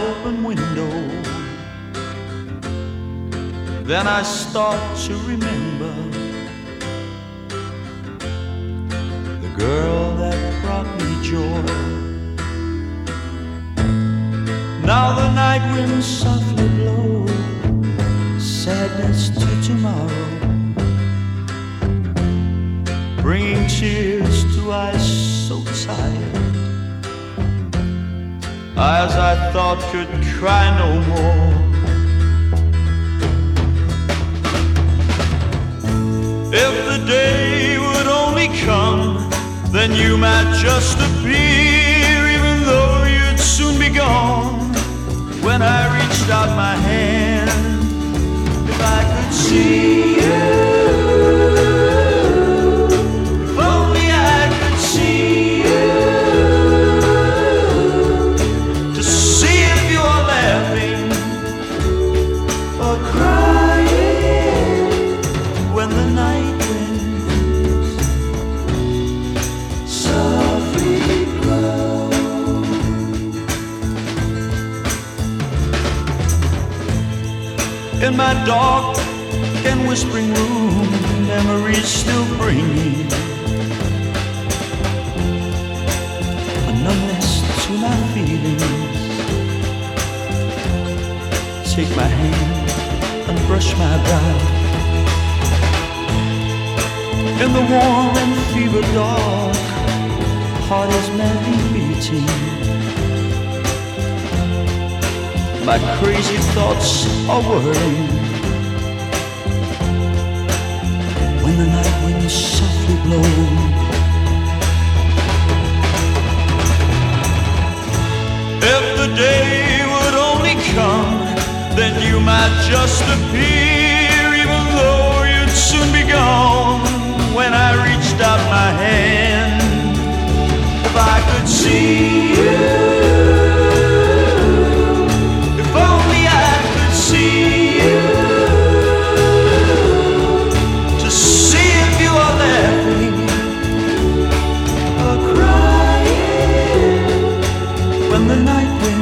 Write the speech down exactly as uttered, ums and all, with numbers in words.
open window. Then I start to remember the girl that brought me joy. Now the night winds softly blow sadness to tomorrow, bringing tears to eyes so tired, eyes I thought could cry no more. If the day would only come, then you might just appear, even though you'd soon be gone. When I reached out my hand, if I could see you, if only I could see you, to see if you're laughing or crying when the night winds softly blow. In my dark and whispering room, memories still bring me a numbness to my feelings. Take my hand and brush my brow. In the warm and fever dark, heart is madly beating. My crazy thoughts are whirling when the night winds softly blow. If the day would only come, then you might just appear, even though you'd soon be gone. When I reached out my hand, if I could see you, when the night wind